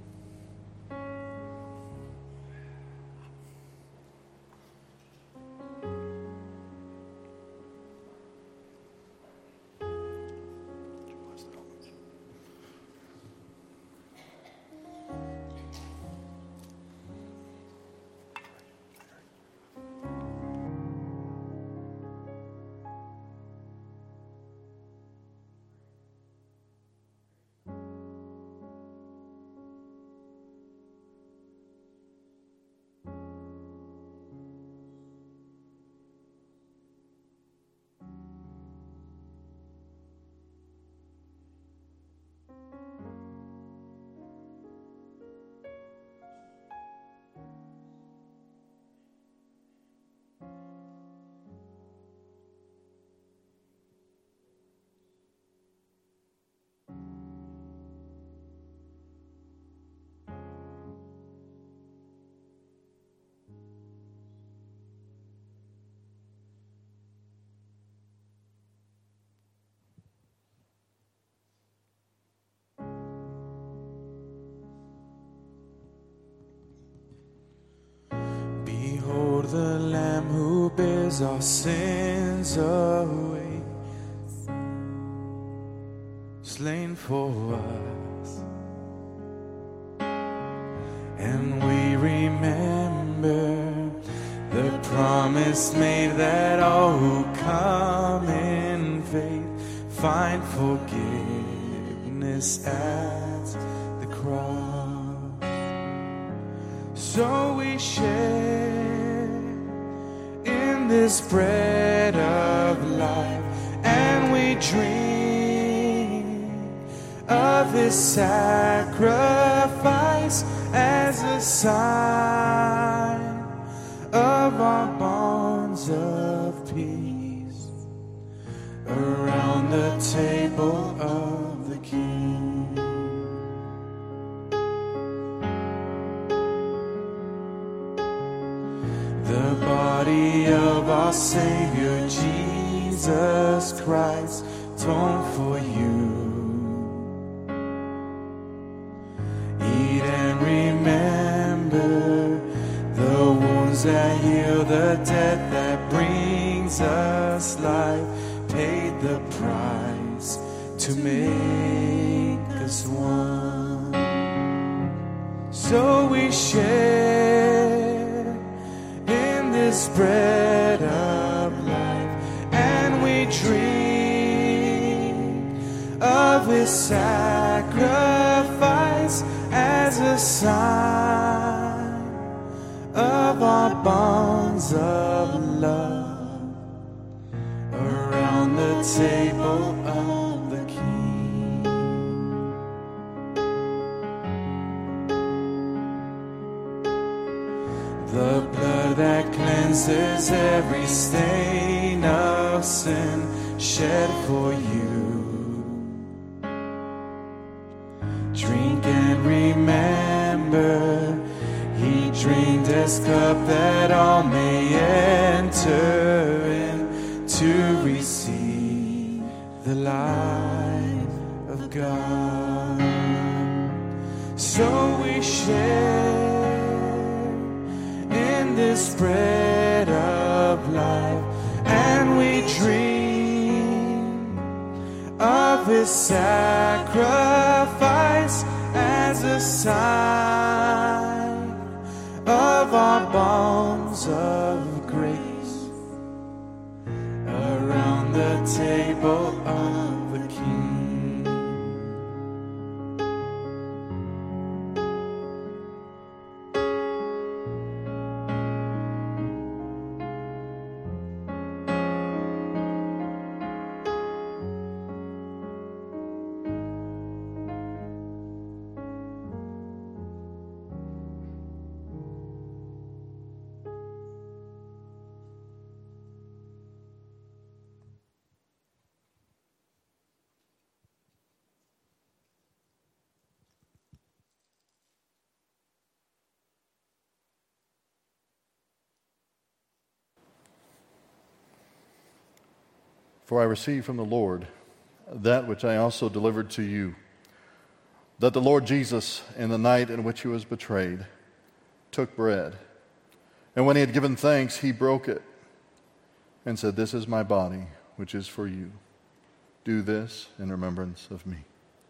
Behold the Lamb who bears our sins away, slain for us. And we remember the promise made that all who come in faith find forgiveness at the cross. So we share in this bread of life, and we drink of his sacrifice as a sign of our bonds of peace around the table of the King. The body of our Savior Jesus Christ atoned for you. Eat and remember the wounds that heal, the death that brings us life, paid the price to make us one. So we share in this bread of life, and we drink of his sacrifice as a sign of our bonds of love around the table of the King. The blood that cleanses every stain of sin shed for you. Drink and remember, he drained his cup that all may enter in to receive the life of God. So we share in this bread of life, and we drink of his sacrifice as a sign of our bonds of grace around the table of the King. For I received from the Lord that which I also delivered to you, that the Lord Jesus, in the night in which he was betrayed, took bread. And when he had given thanks, he broke it and said, "This is my body, which is for you. Do this in remembrance of me."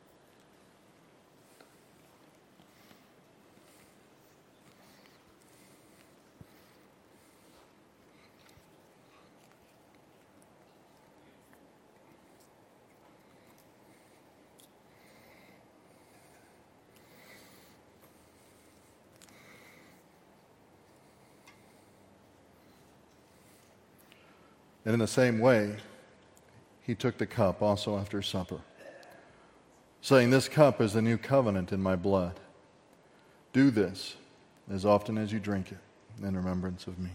And in the same way, he took the cup also after supper, saying, "This cup is the new covenant in my blood. Do this as often as you drink it in remembrance of me."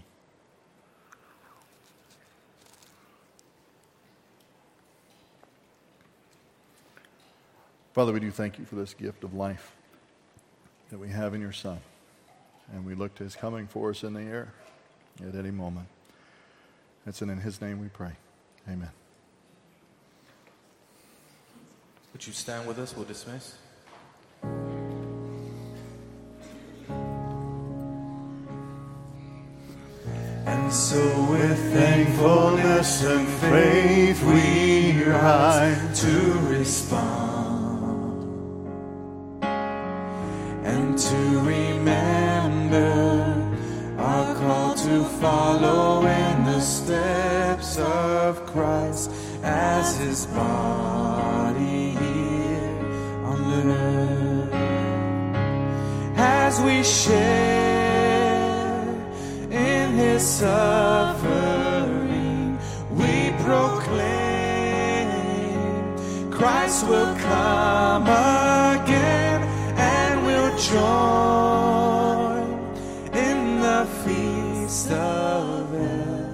Father, we do thank you for this gift of life that we have in your Son. And we look to his coming for us in the air at any moment. It's in his name we pray. Amen. Would you stand with us? We'll dismiss. And so with thankfulness and faith we rise to respond and to remember our call to follow in the steps of Christ as his body here on earth. As we share in his suffering, we proclaim Christ will come join in the feast of El,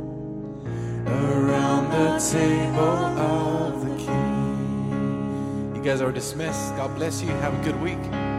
around the table of the King. You guys are dismissed. God bless you. Have a good week.